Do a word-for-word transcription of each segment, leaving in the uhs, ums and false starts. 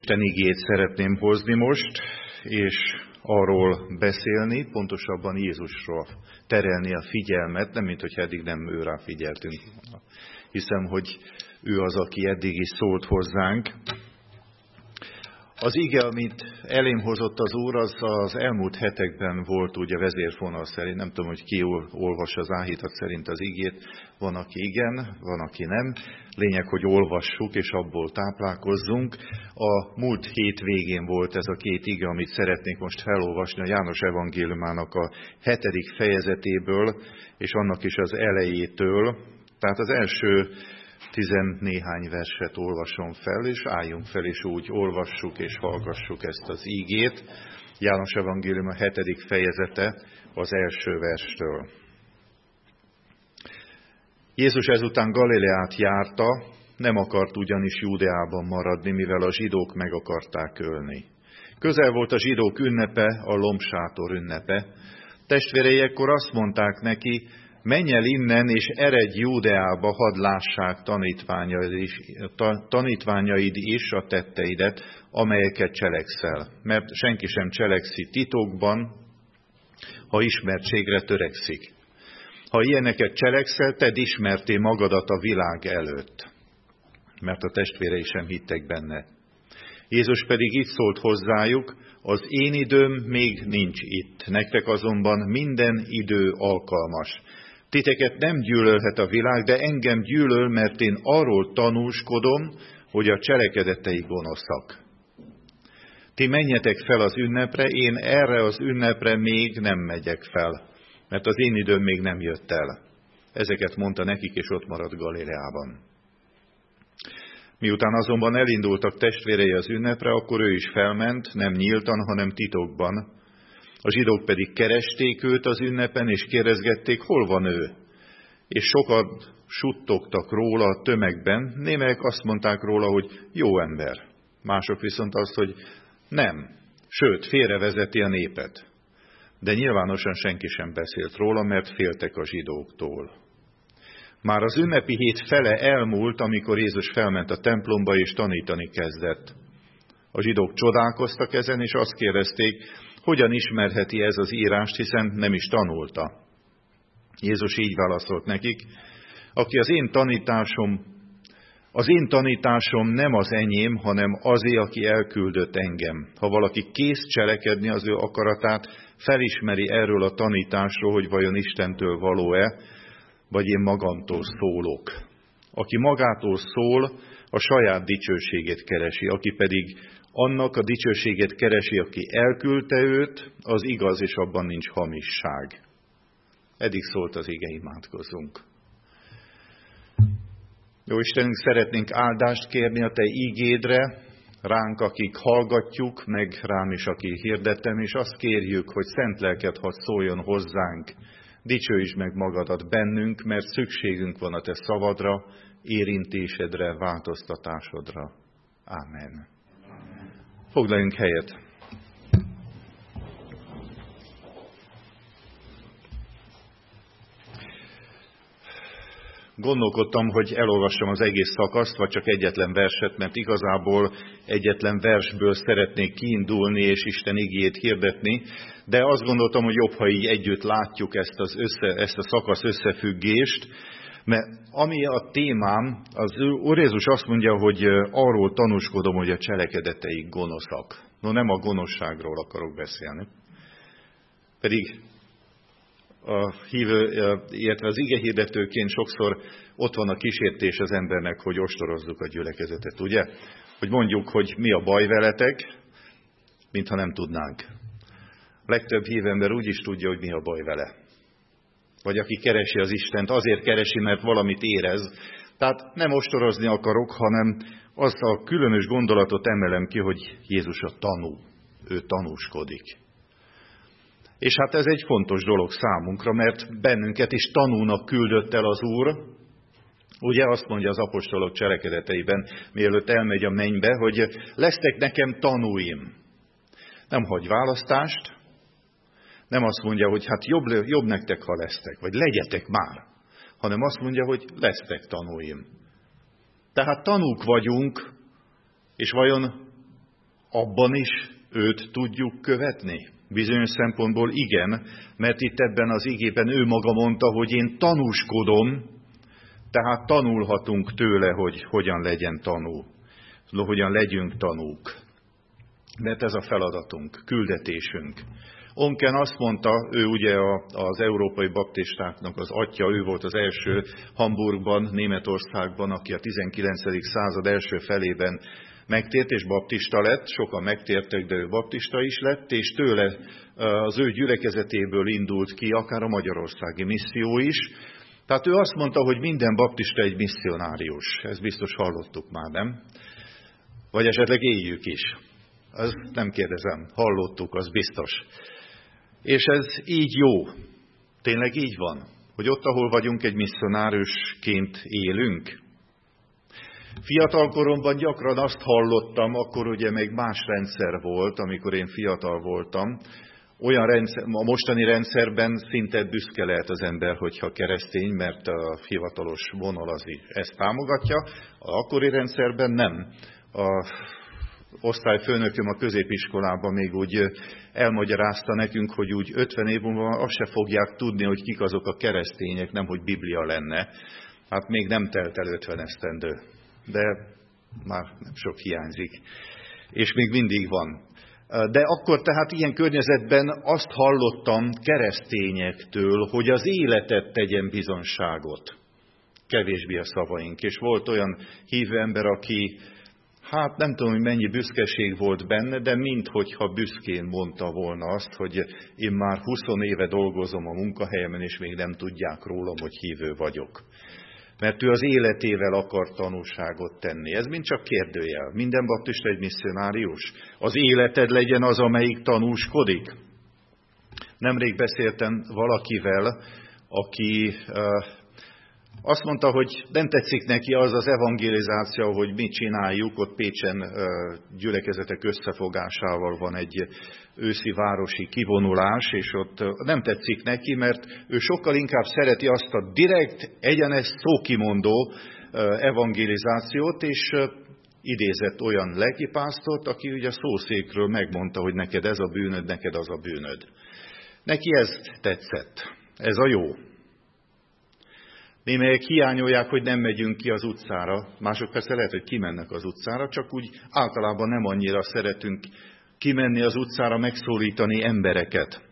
Isten igét szeretném hozni most, és arról beszélni, pontosabban Jézusról terelni a figyelmet, nem mint hogy eddig nem őrá figyeltünk. Hiszem, hogy ő az, aki eddig is szólt hozzánk. Az ige, amit elém hozott az Úr, az az elmúlt hetekben volt ugye vezérfonal szerint. Nem tudom, hogy ki olvassa az áhítat szerint az igét. Van, aki igen, van, aki nem. Lényeg, hogy olvassuk, és abból táplálkozzunk. A múlt hét végén volt ez a két ige, amit szeretnék most felolvasni a János evangéliumának a hetedik fejezetéből, és annak is az elejétől. Tehát az első tizennéhány verset olvasom fel, és álljunk fel, és úgy olvassuk és hallgassuk ezt az ígét. János evangélium a hetedik fejezete az első verstől. Jézus ezután Galileát járta, nem akart ugyanis Júdeában maradni, mivel a zsidók meg akarták ölni. Közel volt a zsidók ünnepe, a lombsátor ünnepe. Testvérei ekkor azt mondták neki: menj el innen, és eredj Júdeába, hadd lássák tanítványaid is, tanítványaid is a tetteidet, amelyeket cselekszel. Mert senki sem cselekszi titokban, ha ismertségre törekszik. Ha ilyeneket cselekszel, tedd ismerté magadat a világ előtt. Mert a testvérei sem hittek benne. Jézus pedig így szólt hozzájuk: az én időm még nincs itt, nektek azonban minden idő alkalmas. Titeket nem gyűlölhet a világ, de engem gyűlöl, mert én arról tanúskodom, hogy a cselekedetei gonoszak. Ti menjetek fel az ünnepre, én erre az ünnepre még nem megyek fel, mert az én időm még nem jött el. Ezeket mondta nekik, és ott maradt Galileában. Miután azonban elindultak testvérei az ünnepre, akkor ő is felment, nem nyíltan, hanem titokban. A zsidók pedig keresték őt az ünnepen, és kérdezgették, hol van ő. És sokat suttogtak róla a tömegben, némelyek azt mondták róla, hogy jó ember. Mások viszont azt, hogy nem, sőt, félrevezeti a népet. De nyilvánosan senki sem beszélt róla, mert féltek a zsidóktól. Már az ünnepi hét fele elmúlt, amikor Jézus felment a templomba és tanítani kezdett. A zsidók csodálkoztak ezen, és azt kérdezték, hogyan ismerheti ez az írást, hiszen nem is tanulta. Jézus így válaszolt nekik: aki az én tanításom, az én tanításom nem az enyém, hanem azé, aki elküldött engem. Ha valaki kész cselekedni az ő akaratát, felismeri erről a tanításról, hogy vajon Istentől való-e, vagy én magamtól szólok. Aki magától szól, a saját dicsőségét keresi, aki pedig annak a dicsőségét keresi, aki elküldte őt, az igaz, és abban nincs hamisság. Eddig szólt az ige, imádkozzunk. Jó Istenünk, szeretnénk áldást kérni a Te ígédre, ránk, akik hallgatjuk, meg rám is, aki hirdettem, és azt kérjük, hogy szent lelked hadd szóljon hozzánk, dicsőítsd meg magadat bennünk, mert szükségünk van a Te szavadra, érintésedre, változtatásodra. Ámen. Foglaljunk helyet. Gondolkodtam, hogy elolvassam az egész szakaszt, vagy csak egyetlen verset, mert igazából egyetlen versből szeretnék kiindulni és Isten igéjét hirdetni, de azt gondoltam, hogy jobb, ha így együtt látjuk ezt, az össze, ezt a szakasz összefüggést, mert ami a témám, az Úr Jézus azt mondja, hogy arról tanúskodom, hogy a cselekedeteik gonoszak. No, nem a gonoszságról akarok beszélni. Pedig a hívő, illetve az igehirdetőként sokszor ott van a kísértés az embernek, hogy ostorozzuk a gyülekezetet, ugye? Hogy mondjuk, hogy mi a baj veletek, mintha nem tudnánk. A legtöbb hívember úgy is tudja, hogy mi a baj vele. Vagy aki keresi az Istent, azért keresi, mert valamit érez. Tehát nem ostorozni akarok, hanem azt a különös gondolatot emelem ki, hogy Jézus a tanú. Ő tanúskodik. És hát ez egy fontos dolog számunkra, mert bennünket is tanúnak küldött el az Úr. Ugye azt mondja az apostolok cselekedeteiben, mielőtt elmegy a mennybe, hogy lesztek nekem tanúim. Nem hagy választást, nem azt mondja, hogy hát jobb, jobb nektek, ha lesztek, vagy legyetek már, hanem azt mondja, hogy lesztek tanúim. Tehát tanúk vagyunk, és vajon abban is őt tudjuk követni? Bizonyos szempontból igen, mert itt ebben az igében ő maga mondta, hogy én tanúskodom, tehát tanulhatunk tőle, hogy hogyan legyen tanú, hogyan legyünk tanúk. Mert ez a feladatunk, küldetésünk. Onken azt mondta, ő ugye az európai baptistáknak az atya, ő volt az első Hamburgban, Németországban, aki a tizenkilencedik század első felében megtért és baptista lett, sokan megtértek, de ő baptista is lett, és tőle az ő gyülekezetéből indult ki, akár a magyarországi misszió is. Tehát ő azt mondta, hogy minden baptista egy misszionárius. Ezt biztos hallottuk már, nem? Vagy esetleg éljük is. Azt nem kérdezem, hallottuk, az biztos. És ez így jó. Tényleg így van, hogy ott, ahol vagyunk, egy misszionárusként élünk. Fiatal koromban gyakran azt hallottam, akkor ugye még más rendszer volt, amikor én fiatal voltam. Olyan rendszer, a mostani rendszerben szinte büszke lehet az ember, hogyha keresztény, mert a hivatalos vonal az ezt támogatja. A akkori rendszerben nem. A osztályfőnököm a középiskolában még úgy elmagyarázta nekünk, hogy úgy ötven év múlva azt se fogják tudni, hogy kik azok a keresztények, nem hogy Biblia lenne. Hát még nem telt el ötven esztendő, de már nem sok hiányzik. És még mindig van. De akkor tehát ilyen környezetben azt hallottam keresztényektől, hogy az életet tegyen bizonságot. Kevésbé a szavaink. És volt olyan hívő ember, aki, hát nem tudom, hogy mennyi büszkeség volt benne, de minthogyha büszkén mondta volna azt, hogy én már húsz éve dolgozom a munkahelyemen, és még nem tudják rólam, hogy hívő vagyok. Mert ő az életével akar tanúságot tenni. Ez mind csak kérdőjel. Minden baptista egy misszionárius. Az életed legyen az, amelyik tanúskodik. Nemrég beszéltem valakivel, aki uh, azt mondta, hogy nem tetszik neki az az evangelizáció, hogy mit csináljuk. Ott Pécsen uh, gyülekezetek összefogásával van egy őszi városi kivonulás, és ott uh, nem tetszik neki, mert ő sokkal inkább szereti azt a direkt, egyenes, szókimondó uh, evangelizációt, és uh, idézett olyan lelkipásztort, aki ugye a szószékről megmondta, hogy neked ez a bűnöd, neked az a bűnöd. Neki ez tetszett. Ez a jó. Némelyek hiányolják, hogy nem megyünk ki az utcára. Mások persze lehet, hogy kimennek az utcára, csak úgy általában nem annyira szeretünk kimenni az utcára, megszólítani embereket.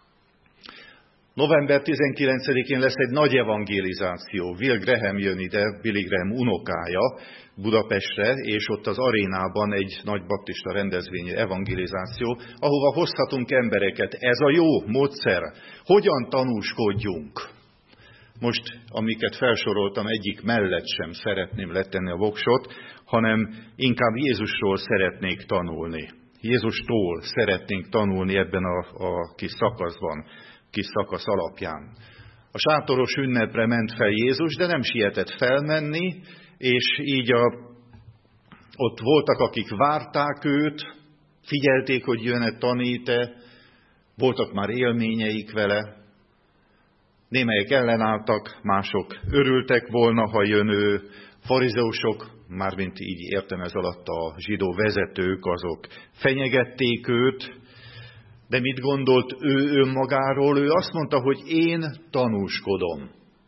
november tizenkilencedikén lesz egy nagy evangelizáció. Will Graham jön ide, Billy Graham unokája Budapestre, és ott az arénában egy nagy baptista rendezvény evangelizáció, ahova hozhatunk embereket. Ez a jó módszer. Hogyan tanúskodjunk? Most, amiket felsoroltam, egyik mellett sem szeretném letenni a voksot, hanem inkább Jézusról szeretnék tanulni. Jézustól szeretnénk tanulni ebben a, a kis szakaszban, kis szakasz alapján. A sátoros ünnepre ment fel Jézus, de nem sietett felmenni, és így a, ott voltak, akik várták őt, figyelték, hogy jön-e, tanít-e, voltak már élményeik vele. Némelyek ellenálltak, mások örültek volna, ha jön ő. Farizeusok, mármint így értem ez alatt a zsidó vezetők, azok fenyegették őt, de mit gondolt ő önmagáról? Ő azt mondta, hogy én tanúskodom.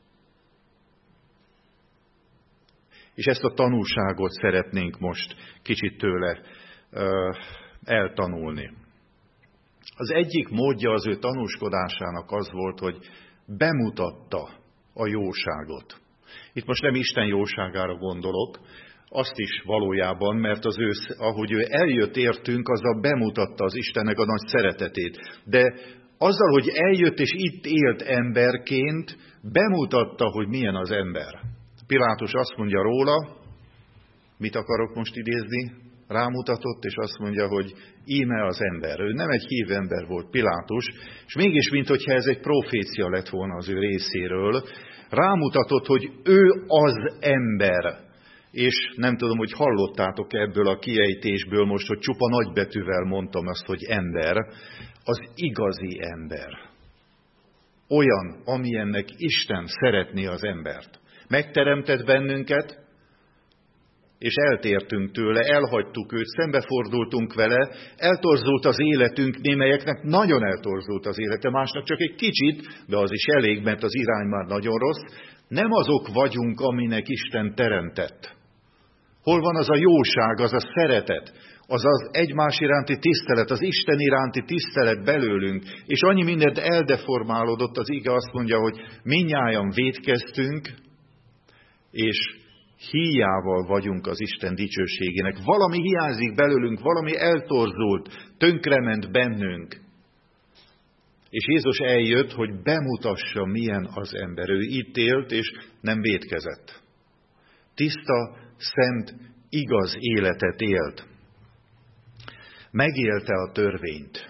És ezt a tanúságot szeretnénk most kicsit tőle uh, eltanulni. Az egyik módja az ő tanúskodásának az volt, hogy bemutatta a jóságot. Itt most nem Isten jóságára gondolok, azt is valójában, mert az ő, ahogy ő eljött értünk, azzal bemutatta az Istennek a nagy szeretetét. De azzal, hogy eljött és itt élt emberként, bemutatta, hogy milyen az ember. Pilátus azt mondja róla, mit akarok most idézni? Rámutatott, és azt mondja, hogy íme az ember. Ő nem egy hívő ember volt, Pilátus, és mégis, minthogyha ez egy profécia lett volna az ő részéről, rámutatott, hogy ő az ember. És nem tudom, hogy hallottátok ebből a kiejtésből most, hogy csupa nagybetűvel mondtam azt, hogy ember, az igazi ember. Olyan, amilyennek Isten szeretné az embert. Megteremtett bennünket, és eltértünk tőle, elhagytuk őt, szembefordultunk vele, eltorzult az életünk, némelyeknek nagyon eltorzult az élete, másnak csak egy kicsit, de az is elég, mert az irány már nagyon rossz. Nem azok vagyunk, aminek Isten teremtett. Hol van az a jóság, az a szeretet, az az egymás iránti tisztelet, az Isten iránti tisztelet belőlünk, és annyi mindent eldeformálódott, az ige azt mondja, hogy mindnyájan vétkeztünk, és híjával vagyunk az Isten dicsőségének. Valami hiányzik belőlünk, valami eltorzult, tönkrement bennünk. És Jézus eljött, hogy bemutassa, milyen az ember. Ő itt élt, és nem vétkezett. Tiszta, szent, igaz életet élt. Megélte a törvényt.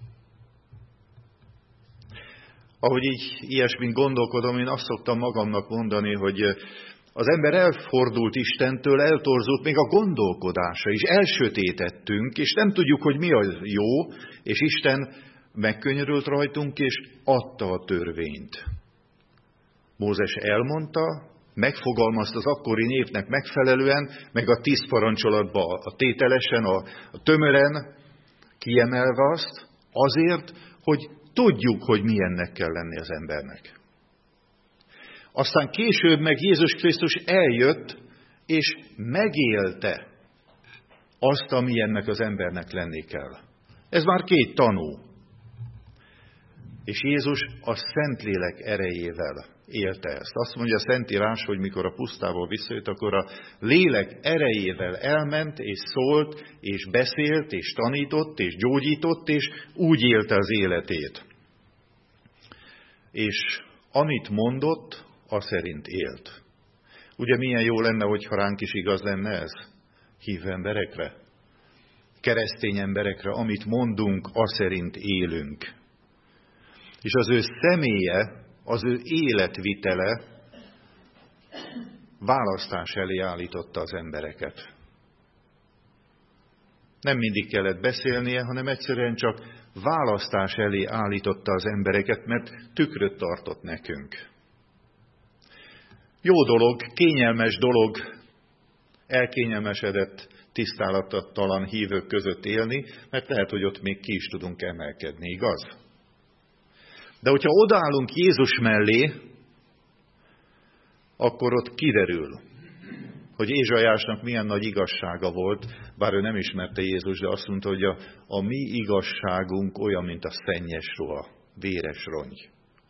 Ahogy így ilyesmint gondolkodom, én azt szoktam magamnak mondani, hogy az ember elfordult Istentől, eltorzult, még a gondolkodása is. Elsötétettünk, és nem tudjuk, hogy mi a jó, és Isten megkönyörült rajtunk, és adta a törvényt. Mózes elmondta, megfogalmazta az akkori népnek megfelelően, meg a tíz parancsolatba a tételesen, a, a tömören, kiemelve azt, azért, hogy tudjuk, hogy milyennek kell lenni az embernek. Aztán később meg Jézus Krisztus eljött, és megélte azt, amilyennek az embernek lenni kell. Ez már két tanú. És Jézus a Szentlélek erejével élte ezt. Azt mondja a Szentírás, hogy mikor a pusztából visszajött, akkor a lélek erejével elment, és szólt, és beszélt, és tanított, és gyógyított, és úgy élte az életét. És amit mondott, az szerint élt. Ugye milyen jó lenne, hogyha ránk is igaz lenne ez? Hívő emberekre, keresztény emberekre, amit mondunk, az szerint élünk. És az ő személye, az ő életvitele választás elé állította az embereket. Nem mindig kellett beszélnie, hanem egyszerűen csak választás elé állította az embereket, mert tükröt tartott nekünk. Jó dolog, kényelmes dolog, elkényelmesedett, tisztálattalan hívők között élni, mert lehet, hogy ott még ki is tudunk emelkedni, igaz? De hogyha odaállunk Jézus mellé, akkor ott kiderül, hogy Ézsaiásnak milyen nagy igazsága volt, bár ő nem ismerte Jézus, de azt mondta, hogy a, a mi igazságunk olyan, mint a szennyes ruha, véres rongy.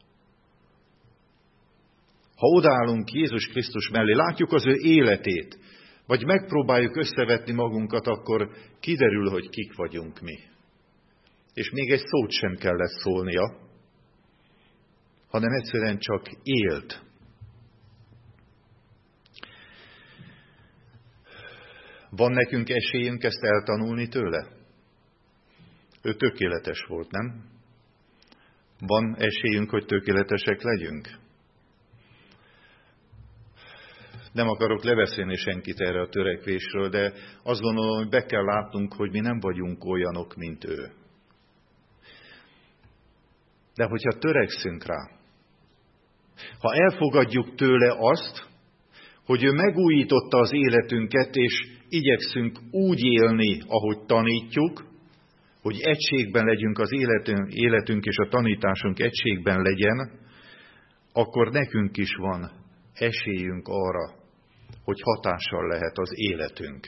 Ha odaállunk Jézus Krisztus mellé, látjuk az ő életét, vagy megpróbáljuk összevetni magunkat, akkor kiderül, hogy kik vagyunk mi. És még egy szót sem kellett szólnia, hanem egyszerűen csak élt. Van nekünk esélyünk ezt eltanulni tőle? Ő tökéletes volt, nem? Van esélyünk, hogy tökéletesek legyünk? Nem akarok leveszélni senkit erre a törekvésről, de azt gondolom, hogy be kell látnunk, hogy mi nem vagyunk olyanok, mint ő. De hogyha törekszünk rá, ha elfogadjuk tőle azt, hogy ő megújította az életünket, és igyekszünk úgy élni, ahogy tanítjuk, hogy egységben legyünk az életünk, életünk és a tanításunk egységben legyen, akkor nekünk is van esélyünk arra, hogy hatással lehet az életünk.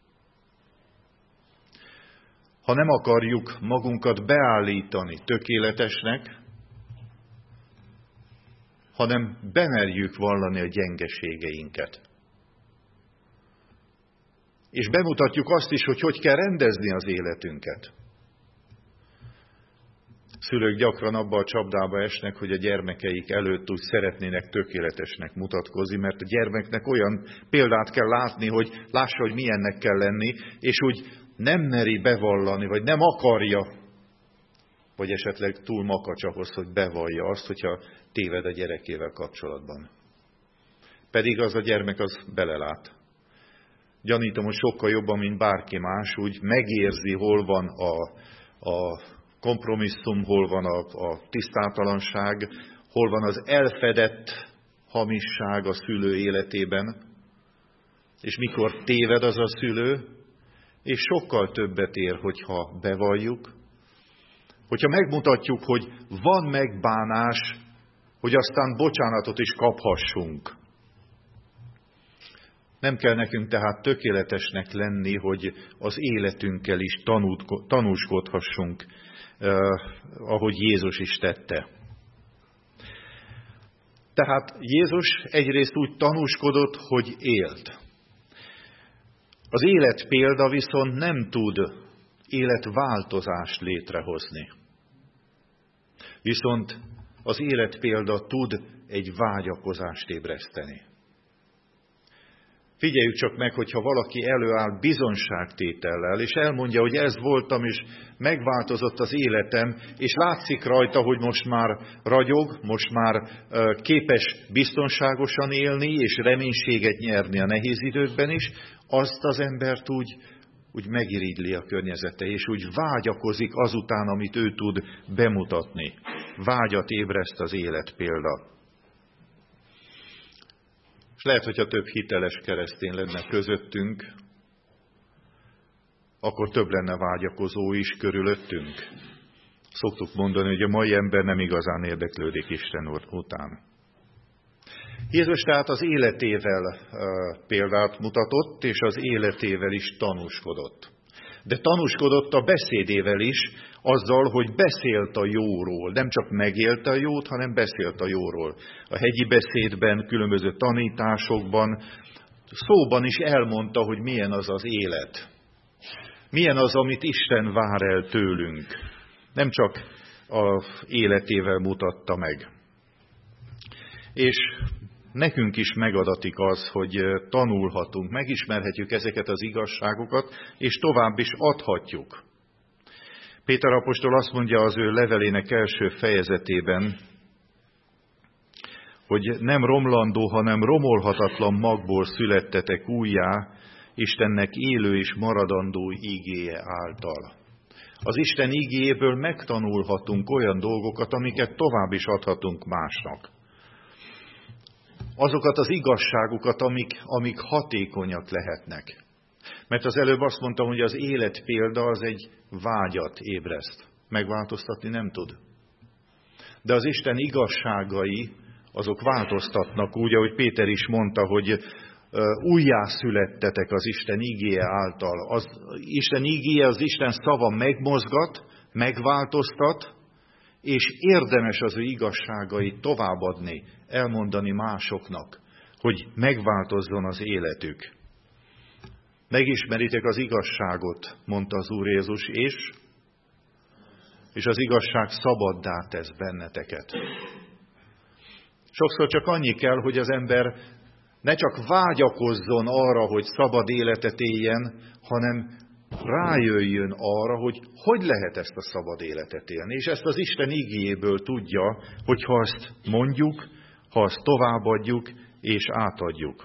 Ha nem akarjuk magunkat beállítani tökéletesnek, hanem bemerjük vallani a gyengeségeinket. És bemutatjuk azt is, hogy hogy kell rendezni az életünket. Szülők gyakran abba a csapdába esnek, hogy a gyermekeik előtt úgy szeretnének tökéletesnek mutatkozni, mert a gyermeknek olyan példát kell látni, hogy lássa, hogy milyennek kell lenni, és úgy nem meri bevallani, vagy nem akarja, vagy esetleg túl makacs ahhoz, hogy bevallja azt, hogyha téved a gyerekével kapcsolatban. Pedig az a gyermek az belelát. Gyanítom, hogy sokkal jobban, mint bárki más, úgy megérzi, hol van a, a kompromisszum, hol van a, a tisztátalanság, hol van az elfedett hamisság a szülő életében, és mikor téved az a szülő, és sokkal többet ér, hogyha bevalljuk, hogyha megmutatjuk, hogy van megbánás, hogy aztán bocsánatot is kaphassunk. Nem kell nekünk tehát tökéletesnek lenni, hogy az életünkkel is tanúskodhassunk, eh, ahogy Jézus is tette. Tehát Jézus egyrészt úgy tanúskodott, hogy élt. Az élet példa viszont nem tud életváltozást létrehozni. Viszont az élet példa tud egy vágyakozást ébreszteni. Figyeljük csak meg, hogyha valaki előáll bizonságtétellel, és elmondja, hogy ez voltam, és megváltozott az életem, és látszik rajta, hogy most már ragyog, most már képes biztonságosan élni, és reménységet nyerni a nehéz időkben is, azt az embert úgy, úgy megirigyli a környezete, és úgy vágyakozik azután, amit ő tud bemutatni. Vágyat ébreszt az élet példa. És lehet, hogyha több hiteles keresztény lenne közöttünk, akkor több lenne vágyakozó is körülöttünk. Szoktuk mondani, hogy a mai ember nem igazán érdeklődik Isten után. Jézus tehát az életével példát mutatott, és az életével is tanúskodott. De tanúskodott a beszédével is, azzal, hogy beszélt a jóról. Nem csak megélte a jót, hanem beszélt a jóról. A hegyi beszédben, különböző tanításokban, szóban is elmondta, hogy milyen az az élet. Milyen az, amit Isten vár el tőlünk. Nem csak az életével mutatta meg. És nekünk is megadatik az, hogy tanulhatunk, megismerhetjük ezeket az igazságokat, és tovább is adhatjuk. Péter apostol azt mondja az ő levelének első fejezetében, hogy nem romlandó, hanem romolhatatlan magból születtetek újjá, Istennek élő és maradandó ígéje által. Az Isten ígéjéből megtanulhatunk olyan dolgokat, amiket tovább is adhatunk másnak. Azokat az igazságokat, amik, amik hatékonyak lehetnek. Mert az előbb azt mondtam, hogy az élet példa az egy vágyat ébreszt. Megváltoztatni nem tud. De az Isten igazságai, azok változtatnak úgy, ahogy Péter is mondta, hogy újjászülettetek az Isten ígéje által. Az Isten ígéje, az Isten szava megmozgat, megváltoztat, és érdemes az ő igazságait továbbadni, elmondani másoknak, hogy megváltozzon az életük. Megismeritek az igazságot, mondta az Úr Jézus, és, és az igazság szabaddá tesz benneteket. Sokszor csak annyi kell, hogy az ember ne csak vágyakozzon arra, hogy szabad életet éljen, hanem rájöjjön arra, hogy hogy lehet ezt a szabad életet élni. És ezt az Isten igéjéből tudja, hogy ha azt mondjuk, ha azt továbbadjuk és átadjuk.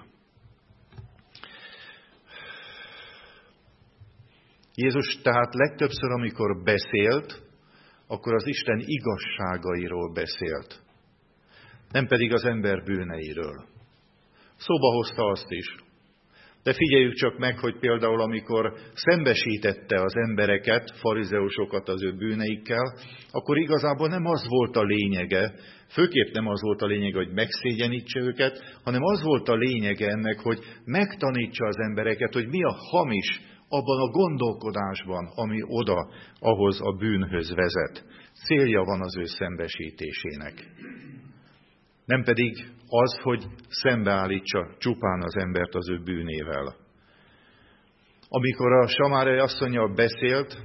Jézus tehát legtöbbször, amikor beszélt, akkor az Isten igazságairól beszélt, nem pedig az ember bűneiről. Szóba hozta azt is. De figyeljük csak meg, hogy például amikor szembesítette az embereket, farizeusokat az ő bűneikkel, akkor igazából nem az volt a lényege, főképp nem az volt a lényege, hogy megszégyenítse őket, hanem az volt a lényege ennek, hogy megtanítsa az embereket, hogy mi a hamis abban a gondolkodásban, ami oda, ahhoz a bűnhöz vezet. Célja van az ő szembesítésének. Nem pedig az, hogy szembeállítsa csupán az embert az ő bűnével. Amikor a samáriai asszonnyal beszélt,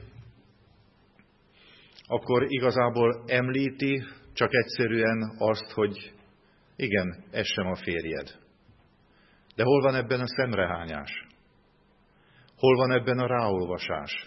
akkor igazából említi csak egyszerűen azt, hogy igen, ez sem a férjed. De hol van ebben a szemrehányás? Hol van ebben a ráolvasás?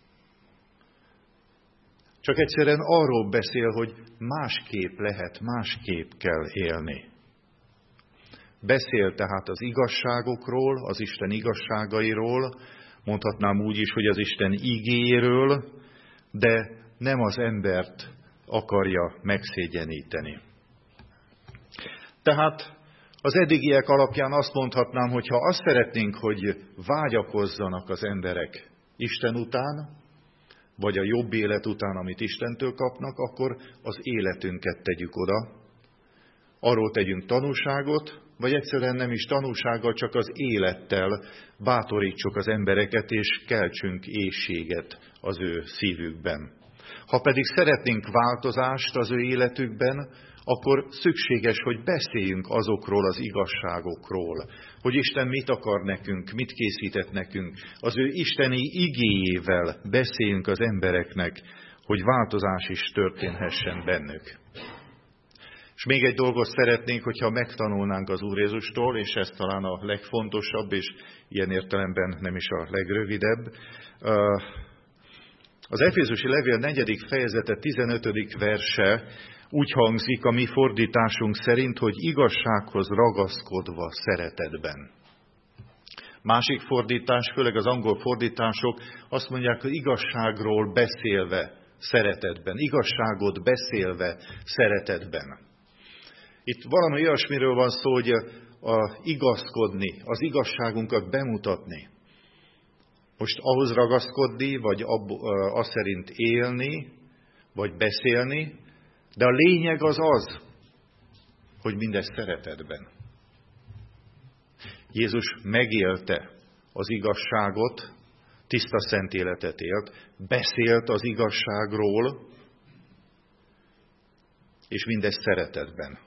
Csak egyszerűen arról beszél, hogy másképp lehet, másképp kell élni. Beszél tehát az igazságokról, az Isten igazságairól, mondhatnám úgy is, hogy az Isten igéjéről, de nem az embert akarja megszégyeníteni. Tehát Az eddigiek alapján azt mondhatnám, hogy ha azt szeretnénk, hogy vágyakozzanak az emberek Isten után, vagy a jobb élet után, amit Istentől kapnak, akkor az életünket tegyük oda. Arról tegyünk tanúságot, vagy egyszerűen nem is tanúsággal, csak az élettel bátorítsuk az embereket, és keltsünk éhséget az ő szívükben. Ha pedig szeretnénk változást az ő életükben, akkor szükséges, hogy beszéljünk azokról az igazságokról, hogy Isten mit akar nekünk, mit készített nekünk. Az ő isteni igéjével beszéljünk az embereknek, hogy változás is történhessen bennük. És még egy dolgot szeretnénk, hogyha megtanulnánk az Úr Jézustól, és ez talán a legfontosabb, és ilyen értelemben nem is a legrövidebb. Az Efézusi levél negyedik fejezete tizenötödik verse úgy hangzik a mi fordításunk szerint, hogy igazsághoz ragaszkodva szeretetben. Másik fordítás, főleg az angol fordítások azt mondják, hogy igazságról beszélve szeretetben, igazságot beszélve szeretetben. Itt valami olyasmiről van szó, hogy a igazkodni, az igazságunkat bemutatni. Most ahhoz ragaszkodni, vagy azt szerint élni, vagy beszélni, de a lényeg az az, hogy mindezt szeretetben. Jézus megélte az igazságot, tiszta szent életet élt, beszélt az igazságról, és mindezt szeretetben.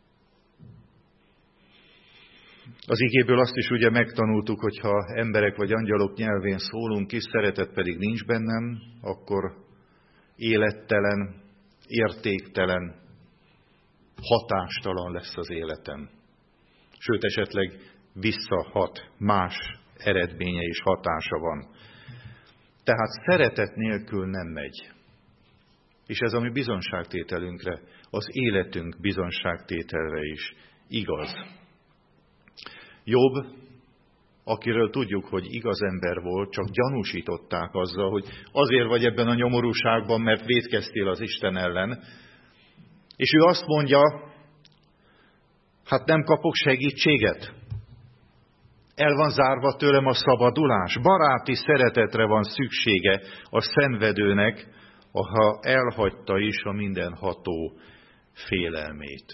Az igéből azt is ugye megtanultuk, hogy ha emberek vagy angyalok nyelvén szólunk is, szeretet pedig nincs bennem, akkor élettelen, értéktelen, hatástalan lesz az életem. Sőt, esetleg visszahat, más eredménye és hatása van. Tehát szeretet nélkül nem megy. És ez a mi bizonságtételünkre, az életünk bizonságtételre is igaz. Jobb, akiről tudjuk, hogy igaz ember volt, csak gyanúsították azzal, hogy azért vagy ebben a nyomorúságban, mert vétkeztél az Isten ellen. És ő azt mondja, hát nem kapok segítséget. El van zárva tőlem a szabadulás. Baráti szeretetre van szüksége a szenvedőnek, ha elhagyta is a mindenható félelmét.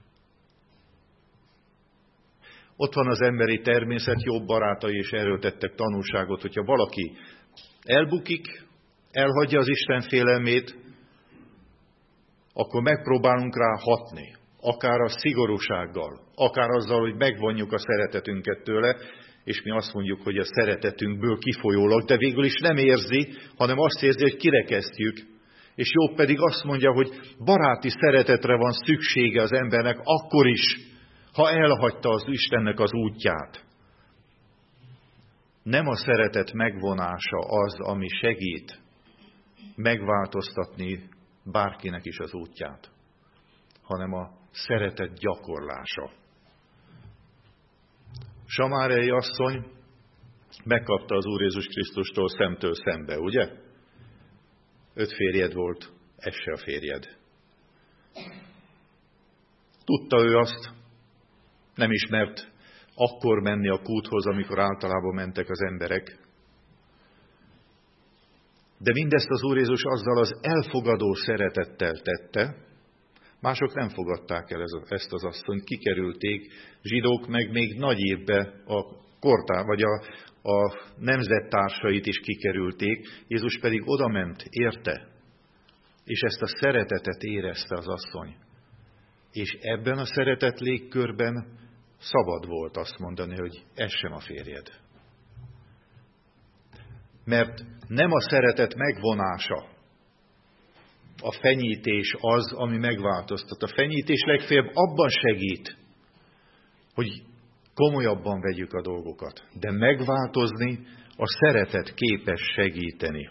Ott van az emberi természet, jobb barátai is erről tettek tanúságot, hogyha valaki elbukik, elhagyja az Isten félelmét, akkor megpróbálunk rá hatni, akár a szigorúsággal, akár azzal, hogy megvonjuk a szeretetünket tőle, és mi azt mondjuk, hogy a szeretetünkből kifolyólag, de végül is nem érzi, hanem azt érzi, hogy kirekesztjük, és Jobb pedig azt mondja, hogy baráti szeretetre van szüksége az embernek akkor is, ha elhagyta az Istennek az útját. Nem a szeretet megvonása az, ami segít megváltoztatni bárkinek is az útját, hanem a szeretet gyakorlása. Samárei asszony megkapta az Úr Jézus Krisztustól szemtől szembe, ugye? Öt férjed volt, ez se a férjed. Tudta ő azt, nem ismert akkor menni a kúthoz, amikor általában mentek az emberek. De mindezt az Úr Jézus azzal az elfogadó szeretettel tette, mások nem fogadták el ezt az asszonyt, kikerülték, zsidók meg még nagy évbe a kortár, vagy a, a nemzettársait is kikerülték, Jézus pedig odament, érte, és ezt a szeretetet érezte az asszony. És ebben a szeretet légkörben szabad volt azt mondani, hogy ez sem a férjed. Mert nem a szeretet megvonása, a fenyítés az, ami megváltoztat. A fenyítés legfeljebb abban segít, hogy komolyabban vegyük a dolgokat. De megváltozni a szeretet képes segíteni.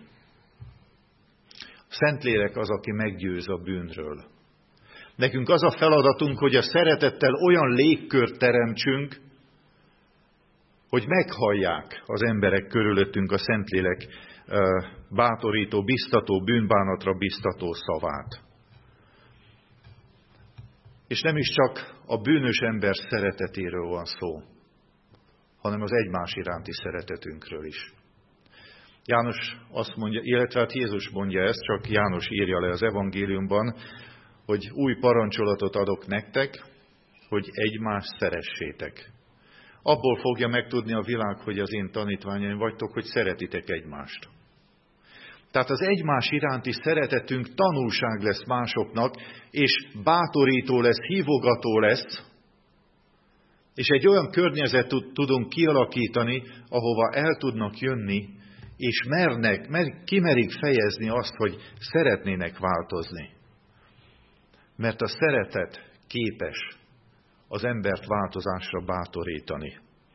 A Szentlélek az, aki meggyőz a bűnről. Nekünk az a feladatunk, hogy a szeretettel olyan légkört teremtsünk, hogy meghallják az emberek körülöttünk a Szentlélek bátorító, biztató, bűnbánatra biztató szavát. És nem is csak a bűnös ember szeretetéről van szó, hanem az egymás iránti szeretetünkről is. János azt mondja, illetve hát Jézus mondja ezt, csak János írja le az evangéliumban, hogy új parancsolatot adok nektek, hogy egymást szeressétek. Abból fogja megtudni a világ, hogy az én tanítványaim vagytok, hogy szeretitek egymást. Tehát az egymás iránti szeretetünk tanulság lesz másoknak, és bátorító lesz, hívogató lesz, és egy olyan környezetet tudunk kialakítani, ahova el tudnak jönni, és mernek, mer, kimerik fejezni azt, hogy szeretnének változni. Mert a szeretet képes az embert változásra bátorítani.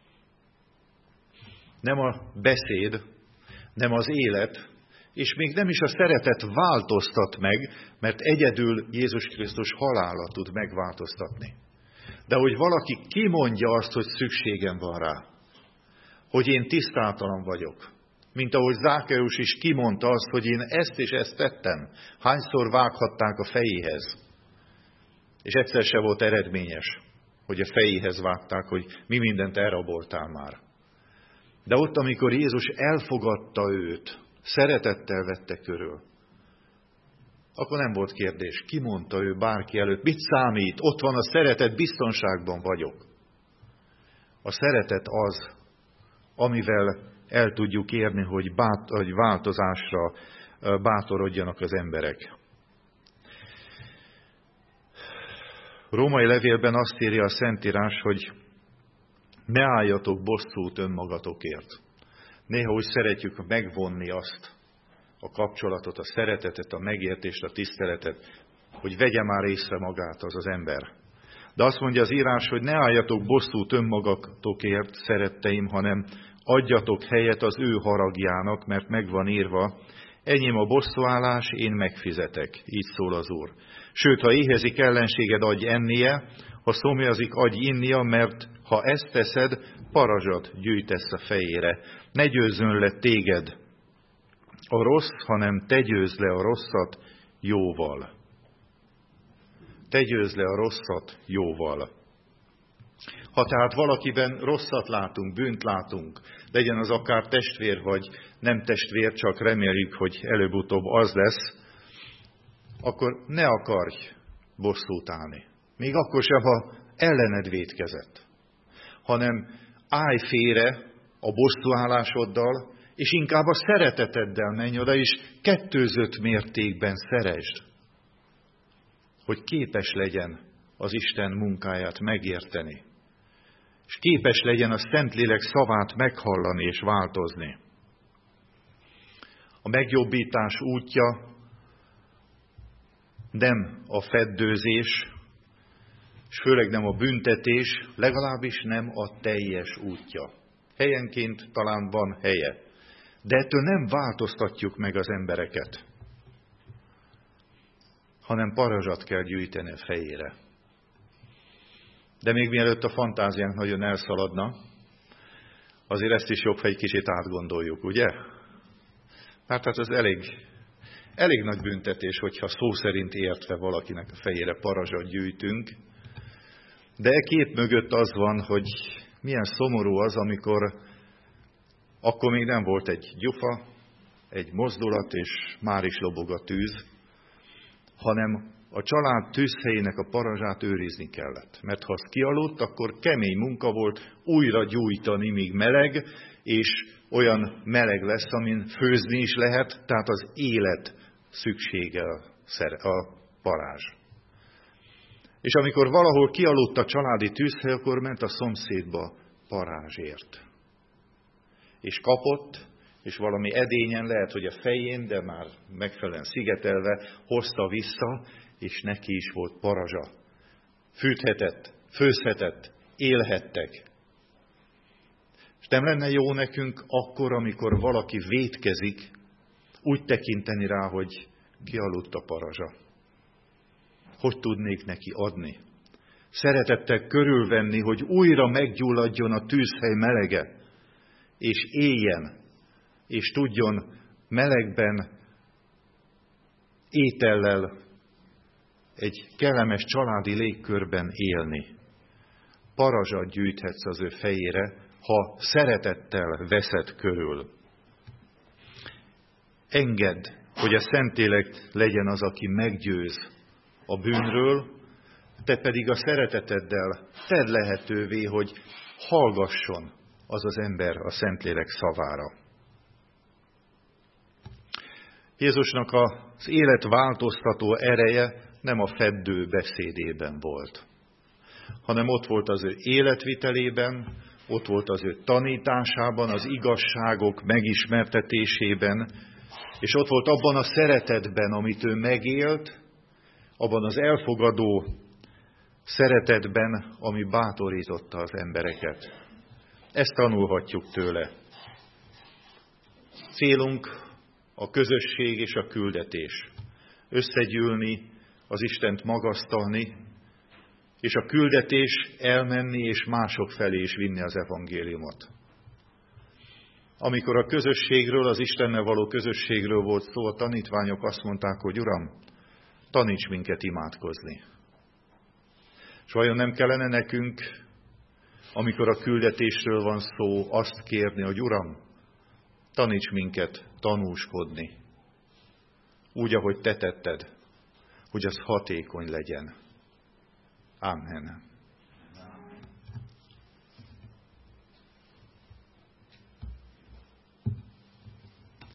Nem a beszéd, nem az élet, és még nem is a szeretet változtat meg, mert egyedül Jézus Krisztus halála tud megváltoztatni. De hogy valaki kimondja azt, hogy szükségem van rá, hogy én tisztátalan vagyok, mint ahogy Zákeus is kimondta azt, hogy én ezt és ezt tettem, hányszor vághatták a fejéhez. És egyszer se volt eredményes, hogy a fejéhez vágták, hogy mi mindent elraboltál már. De ott, amikor Jézus elfogadta őt, szeretettel vette körül, akkor nem volt kérdés. Kimondta ő bárki előtt, mit számít? Ott van a szeretet, biztonságban vagyok. A szeretet az, amivel el tudjuk érni, hogy, bát, hogy változásra bátorodjanak az emberek. Római levélben azt írja a Szentírás, hogy ne álljatok bosszút önmagatokért. Néha úgy szeretjük megvonni azt, a kapcsolatot, a szeretetet, a megértést, a tiszteletet, hogy vegye már észre magát az az ember. De azt mondja az írás, hogy ne álljatok bosszút önmagatokért, szeretteim, hanem adjatok helyet az ő haragjának, mert megvan írva, enyém a bosszúállás, én megfizetek, így szól az Úr. Sőt, ha éhezik ellenséged, adj ennie, ha szomjazik, adj innia, mert ha ezt teszed, parazsat gyűjtesz a fejére. Ne győzzön le téged a rossz, hanem te győzd le a rosszat jóval. Te győzd le a rosszat jóval. Ha tehát valakiben rosszat látunk, bűnt látunk, legyen az akár testvér vagy nem testvér, csak reméljük, hogy előbb-utóbb az lesz, akkor ne akarj bosszút állni. Még akkor sem, ha ellened vétkezett, hanem állj félre a bosszúállásoddal, és inkább a szereteteddel menj oda, és kettőzött mértékben szeresd, hogy képes legyen az Isten munkáját megérteni, és képes legyen a Szentlélek szavát meghallani és változni. A megjobbítás útja nem a feddőzés, és főleg nem a büntetés, legalábbis nem a teljes útja. Helyenként talán van helye, de ettől nem változtatjuk meg az embereket, hanem parazsat kell gyűjteni a fejére. De még mielőtt a fantáziánk nagyon elszaladna, azért ezt is jobb, ha egy kicsit átgondoljuk, ugye? Mert hát ez elég, elég nagy büntetés, hogyha szó szerint értve valakinek a fejére parazsat gyűjtünk, de e kép mögött az van, hogy milyen szomorú az, amikor akkor még nem volt egy gyufa, egy mozdulat, és már is lobog a tűz, hanem a család tűzhelyének a parazsát őrizni kellett. Mert ha az kialudt, akkor kemény munka volt újra gyújtani, míg meleg, és olyan meleg lesz, amin főzni is lehet, tehát az élet szüksége a parázs. És amikor valahol kialudt a családi tűzhely, akkor ment a szomszédba parázsért. És kapott, és valami edényen, lehet, hogy a fején, de már megfelelően szigetelve, hozta vissza, és neki is volt parazsa. Fűthetett, főzhetett, élhettek. És nem lenne jó nekünk akkor, amikor valaki vétkezik, úgy tekinteni rá, hogy kialudt a parazsa. Hogy tudnék neki adni? Szeretettel körülvenni, hogy újra meggyulladjon a tűzhely melege, és éljen, és tudjon melegben, étellel egy kellemes családi légkörben élni. Parazsat gyűjthetsz az ő fejére, ha szeretettel veszed körül. Engedd, hogy a Szentlélek legyen az, aki meggyőz a bűnről, te pedig a szereteteddel tedd lehetővé, hogy hallgasson az az ember a Szentlélek szavára. Jézusnak az élet változtató ereje nem a feddő beszédében volt, hanem ott volt az ő életvitelében, ott volt az ő tanításában, az igazságok megismertetésében, és ott volt abban a szeretetben, amit ő megélt, abban az elfogadó szeretetben, ami bátorította az embereket. Ezt tanulhatjuk tőle. Célunk a közösség és a küldetés. Összegyűlni, az Istent magasztalni, és a küldetés elmenni és mások felé is vinni az evangéliumot. Amikor a közösségről, az Istennel való közösségről volt szó, a tanítványok azt mondták, hogy Uram, taníts minket imádkozni. És vajon nem kellene nekünk, amikor a küldetésről van szó, azt kérni, hogy Uram, taníts minket tanúskodni, úgy, ahogy te tetted, hogy az hatékony legyen. Amen.